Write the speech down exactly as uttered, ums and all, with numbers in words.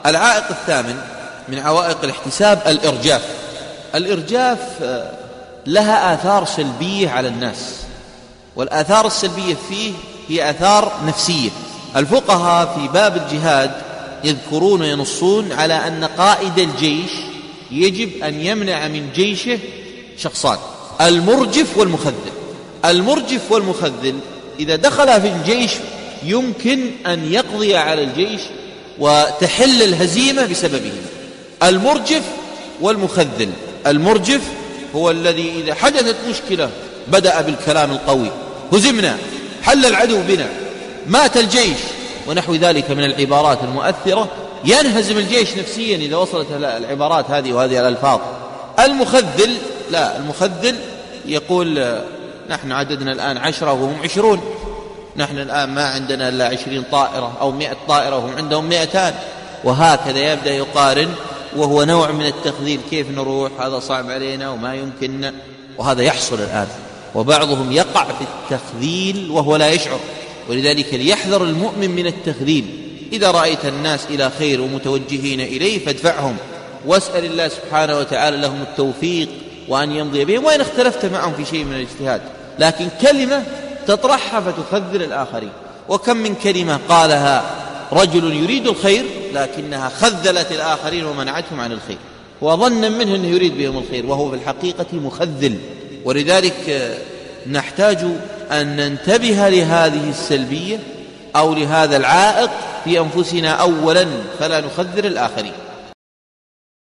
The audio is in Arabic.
العائق الثامن من عوائق الاحتساب الإرجاف. الإرجاف لها آثار سلبية على الناس، والآثار السلبية فيه هي آثار نفسية. الفقهاء في باب الجهاد يذكرون وينصون على أن قائد الجيش يجب أن يمنع من جيشه شخصان: المرجف والمخذل. المرجف والمخذل إذا دخل في الجيش يمكن أن يقضي على الجيش وتحل الهزيمة بسببه. المرجف والمخذل: المرجف هو الذي إذا حدثت مشكلة بدأ بالكلام القوي: هزمنا، حل العدو بنا، مات الجيش، ونحو ذلك من العبارات المؤثرة. ينهزم الجيش نفسيا إذا وصلت العبارات هذه وهذه الألفاظ. المخذل لا، المخذل يقول: نحن عددنا الآن عشرة وهم عشرون، نحن الآن ما عندنا إلا عشرين طائرة أو مئة طائرة وهم عندهم مئتان، وهكذا يبدأ يقارن، وهو نوع من التخذيل: كيف نروح، هذا صعب علينا وما يمكننا. وهذا يحصل الآن، وبعضهم يقع في التخذيل وهو لا يشعر. ولذلك ليحذر المؤمن من التخذيل. إذا رأيت الناس إلى خير ومتوجهين إليه فادفعهم، واسأل الله سبحانه وتعالى لهم التوفيق وأن يمضي بهم، وإن اختلفت معهم في شيء من الاجتهاد. لكن كلمة تطرحها فتخذل الآخرين. وكم من كلمة قالها رجل يريد الخير لكنها خذلت الآخرين ومنعتهم عن الخير، وظنا منه أنه يريد بهم الخير وهو في الحقيقة مخذل. ولذلك نحتاج أن ننتبه لهذه السلبية أو لهذا العائق في أنفسنا أولا، فلا نخذل الآخرين.